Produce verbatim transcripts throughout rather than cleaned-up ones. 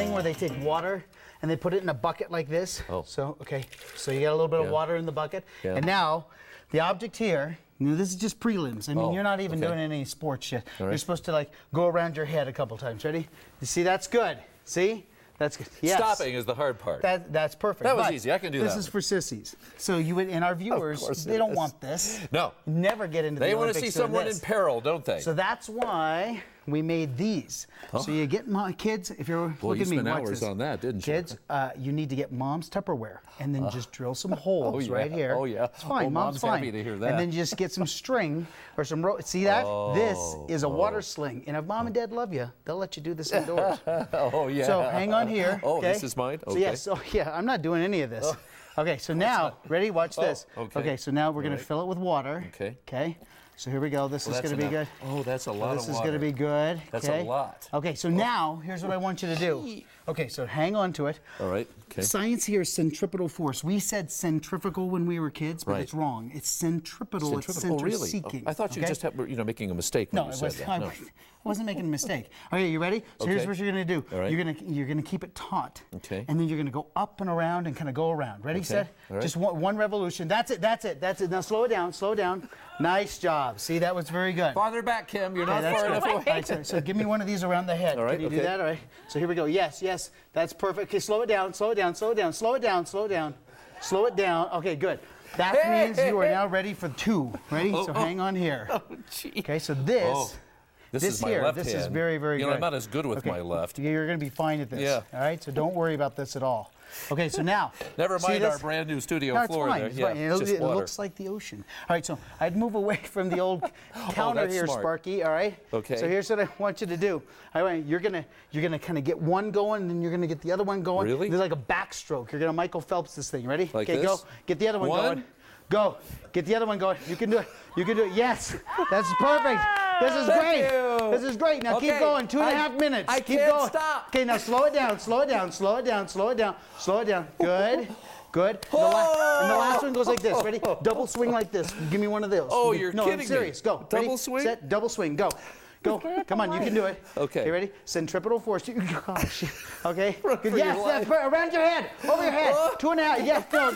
thing where they take water and they put it in a bucket like this. Oh. So, okay, so you got a little bit Yeah. of water in the bucket. Yeah. And now, the object here, you know, this is just prelims. I mean, Oh, you're not even okay. doing any sports yet. All right. You're supposed to, like, go around your head a couple times. Ready? You see, that's good. See? That's good. Yes. Stopping is the hard part. That, that's perfect. That was But easy. I can do this that is one. for sissies. So you would, and our viewers, course they it don't is. want this. No. Never get into They the want to Olympics see doing someone this. in peril, don't they? So that's why we made these. So you get my kids, if you're Boy, look you at me, spent watch hours this. on that, didn't you? Kids, uh, you need to get mom's Tupperware and then just drill some holes Oh, yeah. right here. Oh, yeah. It's fine. Oh, mom's, Mom's fine. happy to hear that. And then just get some string or some rope. See that? this Oh, is a oh. water sling. And if mom and dad love you, they'll let you do this indoors. Oh, yeah. So hang on here. Oh, okay? this is mine? So Okay. yes, so yeah, I'm not doing any of this. Okay, so now, ready? Watch Oh, this. okay. so now we're going Right. to fill it with water. Okay. Okay. So here we go. This Well, is that's going to be good. enough. Oh, that's a lot This of is water. going to be good. That's a okay? lot. Okay, so now here's what I want you to do. Okay, so hang on to it. All right. Okay. Science here is centripetal force. We said centrifugal when we were kids, but Right. it's wrong. It's centripetal. It's Centrifugal, center really? seeking. I thought you okay? just had, you know, making a mistake when No, you it said was, that. I, No. I wasn't making a mistake. Okay, you ready? So here's Okay. what you're gonna do. All right. You're gonna you're gonna keep it taut. Okay. And then you're gonna go up and around and kind of go around. Ready, Okay. set? All right. Just one, one revolution. That's it. That's it. That's it. Now slow it down. Slow it down. Nice job. See, that was very good. Farther back, Kim. You're Okay, not that's far good. enough away. All right, so, so give me one of these around the head. All right, Can you do okay. that? All right. So here we go. Yes, yes. That's perfect. Okay, slow it down. Slow it down. Slow it down. Slow it down. Slow it down. Slow it down. Okay, good. That Hey, means hey, you are hey. now ready for two. Ready? Oh, so oh. hang on here. Oh, gee. Okay, so this. Oh, this this is my here, left this hand. is very, very You good. know, I'm not as good with Okay, my left. You're going to be fine at this. Yeah. All right, so don't worry about this at all. Okay, so now. Never see mind this? our brand new studio No, it's floor fine. there. It's Yeah, fine. it's It, just it water. looks like the ocean. All right, so I'd move away from the old counter that's here, smart. Sparky. All right. Okay. So here's what I want you to do. All right, you're gonna you're gonna kind of get one going, and then you're gonna get the other one going. Really? There's like a backstroke. You're gonna Michael Phelps this thing. Ready? Like okay, this? go. Get the other one, One? going. Go. Get the other one going. You can do it. You can do it. Yes. That's perfect. This is Thank great. you. This is great. Now keep Okay, going. Two and a I- half minutes. I keep can't going. stop. Okay, now slow it down. Slow it down. Slow it down. Slow it down. Slow it down. Good. Good. And the, la- and the last one goes like this. Ready? Double swing like this. Give me one of those. Oh, Okay, you're no, kidding I'm serious. me. Go. Double Ready? swing? Set. Double swing. Go. Go. Come on, you can do it. Okay. Okay, ready? Centripetal force. Gosh. Okay. Run for Good. your Yes, life. that's right. Around your head. Over your head. Two and a half. Yes. No.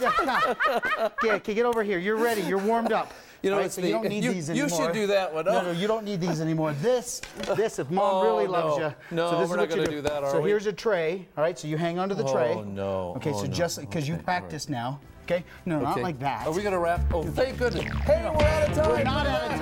no. Okay, okay, get over here. You're ready. You're warmed up. You know, All right, it's so the- you don't need you- these you anymore. should do that one. No, Oh. no, you don't need these anymore. This, this, if mom Oh, really no. loves you. No, so this we're is not what you gonna do. do that, are So we? here's a tray. All right, so you hang onto the tray. Oh, no. Okay, Oh, so no. just because you Okay, all practice now. Okay, no, not Okay. like that. Are we going to wrap? Oh, thank goodness. Hey, we're out of time. We're not out of